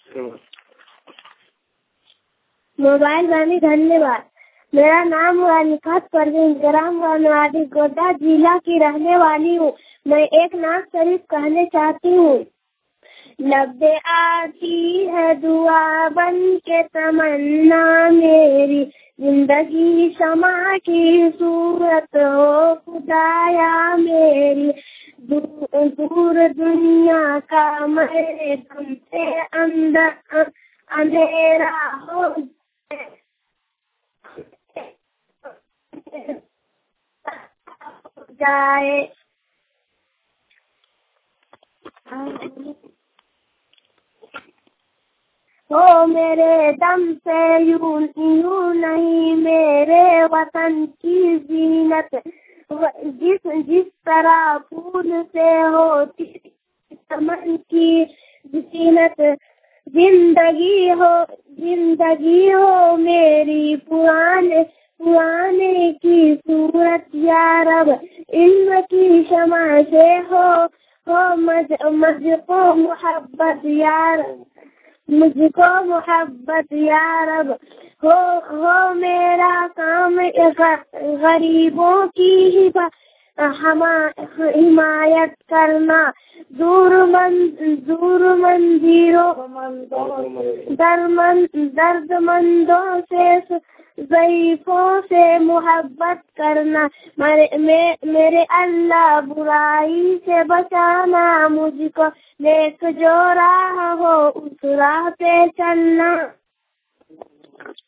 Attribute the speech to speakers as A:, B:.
A: Mobile वाली धन्यवाद। मेरा नाम रानिकात परवीन, ग्राम बनवाड़ी, गोड्डा जिला की रहने वाली हूँ। मैं एक नाम शरीफ कहने चाहती हूँ। लब्बे आती है दुआ बन के तमन्ना मेरी, जिंदगी शमा की सूरत हो खुदाया मेरी, दूर दुनिया का मेरे दम से अंदर अंधेरा हो जाए। हो मेरे दम से यूं नहीं मेरे वतन की जीनत, जिस तरह फूल से होती चमन की जीनत, जिंदगी हो मेरी पुराने की सूरत या रब, इल्म की शमा से हो मुझको मोहब्बत या रब, मुझको मोहब्बत या रब। हो मेरा काम गरीबों की हिमायत करना, दर्दमंदों से ज़ईफ़ों से मोहब्बत करना। मेरे अल्लाह बुराई से बचाना मुझको, नेक जो राह हो उस राह पे चलना।